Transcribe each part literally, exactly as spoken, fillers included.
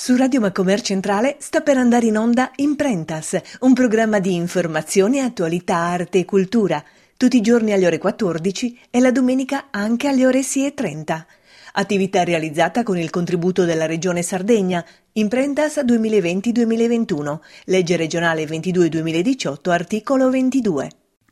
Su Radio Macomer Centrale sta per andare in onda Imprentas, un programma di informazione, attualità, arte e cultura, tutti i giorni alle ore quattordici e la domenica anche alle ore sei e trenta. Attività realizzata con il contributo della Regione Sardegna, Imprentas duemilaventi duemilaventuno, legge regionale ventidue duemiladiciotto, articolo ventidue.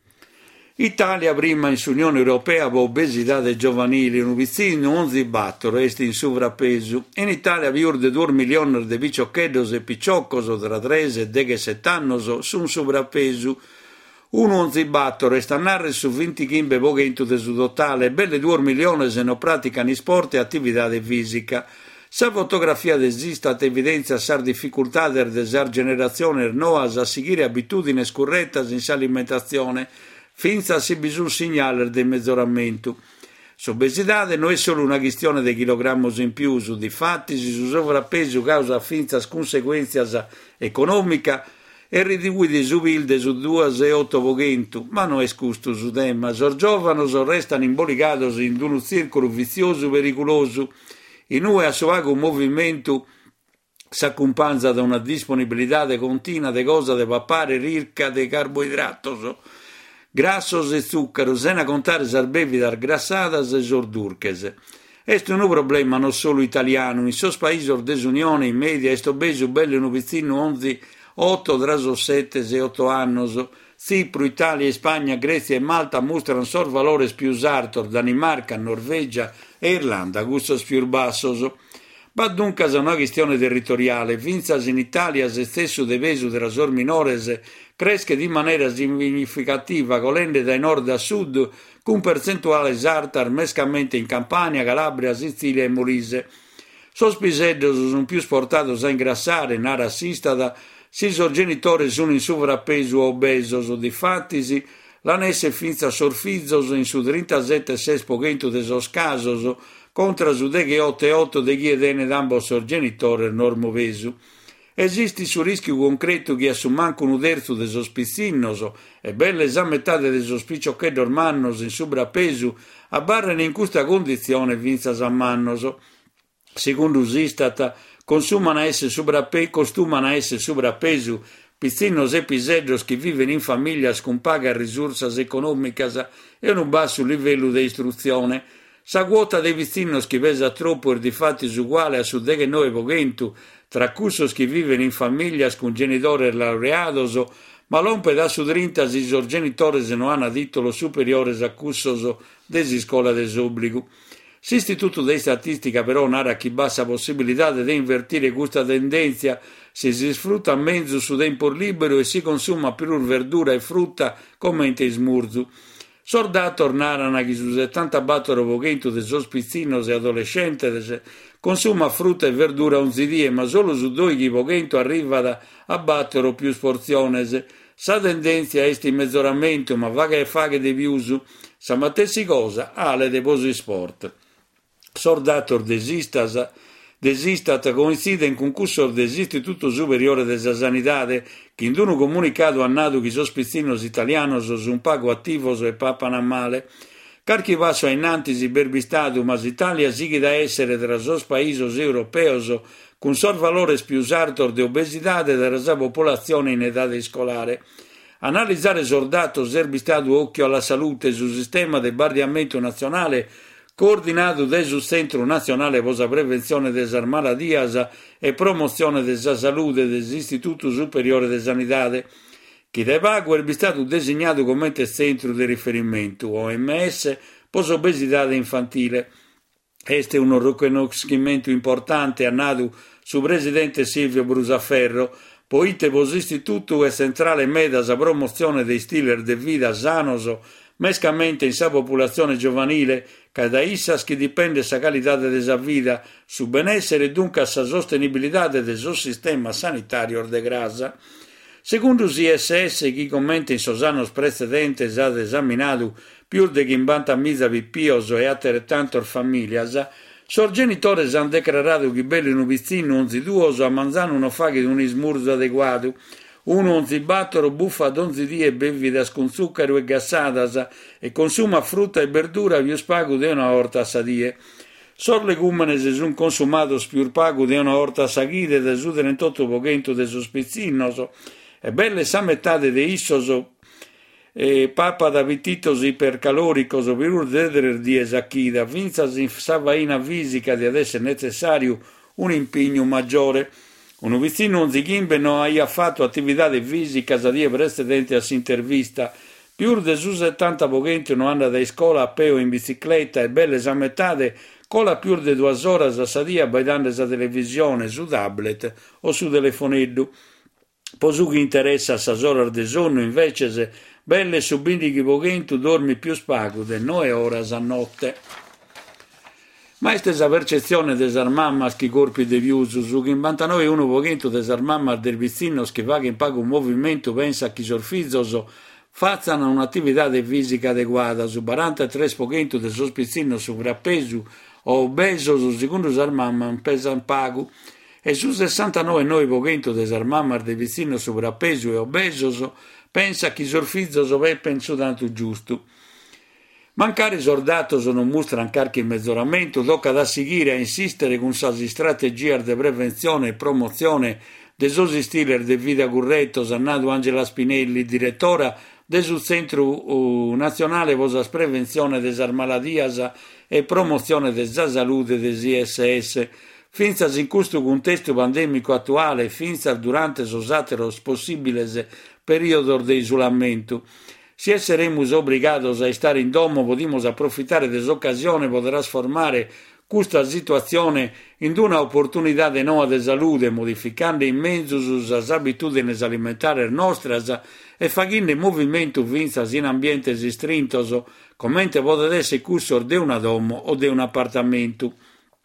Italia prima in Unione Europea per obesità giovanili, un vicino undici battoro est in sovrappeso. In Italia più di due milioni di picciocchedos e piccioccoso tra tredici e sette anni sono sovrappeso. Un undici battoro est a narre su venticinque pochento de su totale, belle due milioni se non praticano sport e attività fisica. Sa fotografia desista evidenzia sa difficoltà der desar generazione noas a seguire abitudini scorrettas in alimentazione, finza si bisogna segnalare del meggioramento. L'obesità non è solo una questione di chilogrammi in più, su difatti su sovrappeso causa finza conseguenze economiche e ridividere su vilde su due e otto pochento, ma non è questo su tema. Sor giovani restano imbolicati in un circolo vizioso pericoloso, in cui a suo un movimento si accompagna da una disponibilità continua di cose da papare ricca di carboidrati, grassos e zucchero, senza contare le bevande grassadas e sordurches. È un problema non solo italiano, in sos paesi dell'Unione in media è obeso bello un vicino onzi otto tra sette e otto anni. Cipro, Italia, Spagna, Grecia e Malta mostrano solo valori più alti, Danimarca, Norvegia e Irlanda, gustos più bassos. Ma dunque è una questione territoriale, vinzas in Italia se stesso de peso della sor minores cresce di maniera significativa, colende da nord a sud, con percentuale alta mescamente in Campania, Calabria, Sicilia e Molise. Sos piseddos sono più sportados a ingrassare, nara assistata, si i genitori sono in sovrappeso o obesos, difatti l'anesse finza sorfizos in su trentasette virgola sei per cento de sos casos, contra su de otto virgola otto de chi edene d'ambos sos genitori normovesu. Esiste su rischio concreto che su manco un terzo de sos pizzinnos e belle a metà de sos picciocchedos mannos in sovrappeso abbarrano in questa condizione vinzas a mannos. Secondo l'Istat, consumano a essere sovrappeso, costumano a essere sovrappeso pizzinnos e piseddos che vivono in famiglie con paga risorse economiche e un basso livello di istruzione. Sa quota dei pizzinnos che pesa troppo è di fatti uguale a su diciannove per cento tra cussos che vivono in famiglie con genitori laureados, ma l'ompe da su trenta si sos genitori non hanno titolo superiore a cussos desi scuola desobbligo. L'Istituto di Statistica però narra che bassa possibilità di invertire questa tendenza se si sfrutta mezzo su tempo libero e si consuma più verdura e frutta come in smurzu. Sordà tornarono che su settantaquattro per cento dei sos pizzinnos e adolescenti consuma frutta e verdura ogni giorno, ma solo su due per cento arriva da abbattere più porzioni. Sa tendenza è in miglioramento, ma va che fa che di più su, sa matessi cosa, ale de posi sport. Sordator desistas, desistat coincide in concorso dell'Istituto Superiore della Sanità che in un comunicato ha nato che i sospizzinos italianos sono pago attivos e papano a male. Carchi passo in antisi per bistato, ma l'Italia sigue da essere tra i paesi europei con sor valores più alto di obesità della sua popolazione in età scolare. Analizzare sordato serve stato occhio alla salute sul sistema del barriamento nazionale coordinato dal Centro Nazionale per la Prevenzione delle Maladias e Promozione della Salute dell'Istituto Superiore di Sanità, che da pago è stato designato come centro di riferimento, O M S, per l'obesità infantile. Questo è un riconoscimento importante a nato su presidente Silvio Brusaferro, poiché per l'istituto è centrale medas a promozione dei stili di vita sanos, mescamente in sa popolazione giovanile, che da issas che dipende sa qualità della vita, su benessere e dunque sa sostenibilità del suo sistema sanitario de grasa. Secondo l'I S S, chi commenta in sos annos precedentes ha esaminato più di cinquantamila pippios e altrettanto famiglie, sos genitori hanno dichiarato che bello un pizzino onzi duoso a mangiare uno faghe di un smurzo adeguato, uno onzi battero buffa ad onzi die bevidas con zucchero e gassadas e consuma frutta e verdura più spago di una orta a sadie. Sor legumenes sun consumados più pagu de una orta saghide de su trentotto pocento de sospizzinnoso, e belle sa metade de issoso e papa da vititos ipercaloricos o virur deder di esachida, vinzas in savaina fisica di ad essere necessario un impegno maggiore. Un vicino non zighimbe non ha fatto attività fisica a die precedenti a s'intervista, più de su settanta pocenti non anda da scuola a peo in bicicletta e belle sa metade cola più de due ore a sadia baidando sa televisione su tablet o su telefoneddu. Posu che interessa sa ore de sonno invece se belle su bindighi pochentu dormi più spago de noe ore a notte. Ma questa percezione des mammas che corpi de viusu su che in vantanove uno pochentu des mammas del vicino che va che in pago un movimento pensa che sorfizzoso fazzano un'attività de fisica adeguata su quarantatré pochentu de sospizzino sovrappeso o obeso su secondo des mammas pesan pago e su sessantanove noi pochentu des mammas del vicino sovrappeso e obeso pensa che sorfizzoso ve penso tanto giusto. Mancare sordatos non mostra ancora che mezzoramento, tocca da seguire a insistere con sasi strategie di prevenzione e promozione de sosi stiller de vita corretto, sannato Angela Spinelli, direttora del Centro uh, Nazionale per Prevenzione des Maladias e Promozione della Salute des I S S, finza in questo contesto pandemico attuale, finza durante sosateros possibiles periodo di isolamento. Se saremo obbligados a stare in domo, podemos approfittare dell'occasione per trasformare questa situazione in una opportunità di nuova di salute, modificando in mezzo le abitudini alimentari nostre e facendo movimento vinzas in ambiente strintos, come potete essere cursor di una domo o di un appartamento.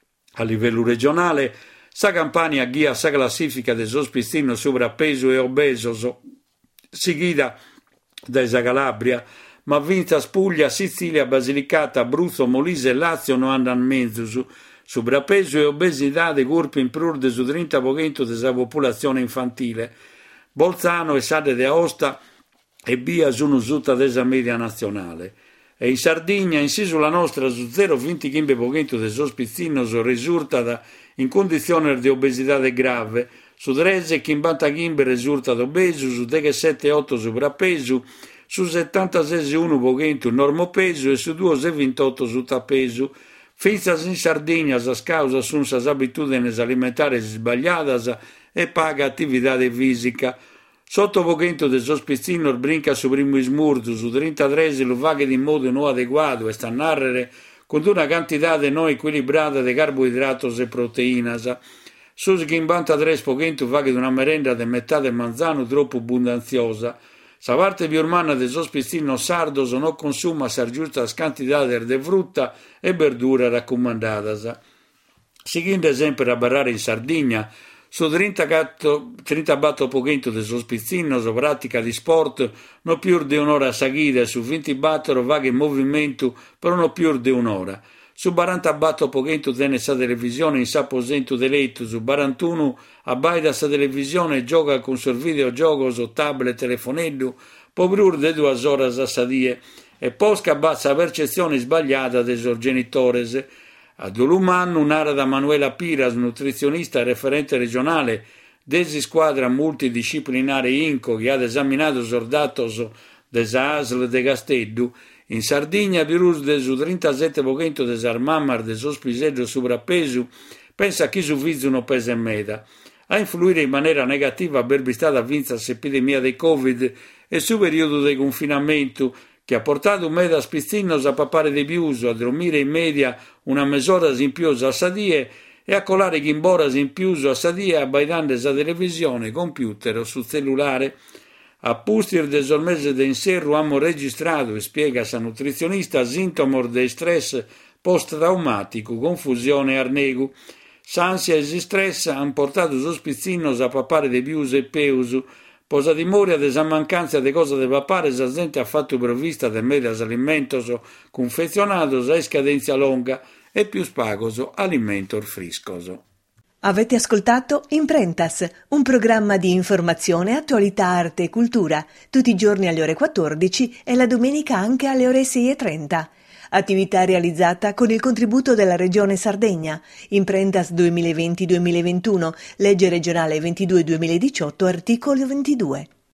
A livello regionale, sa campagna guia sa classifica del sospizzino sovrappeso e obeso, seguita da Calabria, ma vinta Puglia, Sicilia, Basilicata, Abruzzo, Molise e Lazio non andano mezzo su sovrappeso e obesità dei corpi in prur de su trenta pocento della popolazione infantile. Bolzano e Sade de Aosta e via sono sotto della media nazionale. E in Sardegna, in sulla nostra, su zero virgola venticinque pocento del sospizzino risulta in condizione di obesità grave, su tredici virgola cinquanta risulta obeso, su diciassette virgola otto sovrappeso, su settantasei virgola uno pocento normopeso e su due virgola ventotto sottapeso. Finzas in Sardegna a causa sono le abitudini alimentari sbagliate e paga attività fisica. Sotto pocento del sospizzino brinca su primo smurdo, su trentatré lo fa in modo non adeguato e sta a narrare con una quantità di non equilibrata di carboidratos e proteínas. Su cinquantatré pocento fa di una merenda di metà del manzano troppo abbondaziosa. Sa parte più umana del sospizzino sardo non consuma sa giusta quantità di frutta e verdura raccomandata. Seguendo sempre a barrare in Sardegna, su trenta quattro pocento del sospizzino su pratica di sport non più di un'ora seguita, su ventiquattro va in movimento per non più di un'ora. Su quarantaquattro pocento tiene sa televisione in sa aposento di letto, su quarantuno abbaida sa televisione e gioca con sul videogioco su tablet, telefonello, pobrur de due ore a sadie e posca bassa percezione sbagliata dei suoi genitori. A Dulumanno, un'area da Manuela Piras, nutrizionista e referente regionale desi squadra multidisciplinare INCO che ha esaminato sordatos des A S L de Gasteddu, in Sardegna virus de su trentasette pocento des armammar de sospisello sovrappeso pensa che su vizuno pesa in meta. A influire in maniera negativa per vistata vinta l'epidemia del Covid e su periodo di confinamento che ha portato un meta spizzinnos a papare di più, a dormire in media una mezz'ora in più a sadie e a colare chimboras in più a sadie abbaidando la televisione, computer o sul cellulare. A pustir des mese de inserro hanno registrato, e spiega sa nutrizionista, sintomi di stress post-traumatico, confusione e arnegu. S'ansia e stress hanno portato sospizzinnos a papare di più e peusu, posa dimora desa mancanza de cosa de papare sa gente ha fatto provvista de medias alimentos confezionados a scadenza longa e più spagoso alimentor friscoso. Avete ascoltato Imprentas, un programma di informazione, attualità, arte e cultura, tutti i giorni alle ore quattordici e la domenica anche alle ore sei e trenta. attività realizzata con il contributo della Regione Sardegna, Imprentas duemilaventi duemilaventuno, legge regionale ventidue duemiladiciotto, articolo ventidue.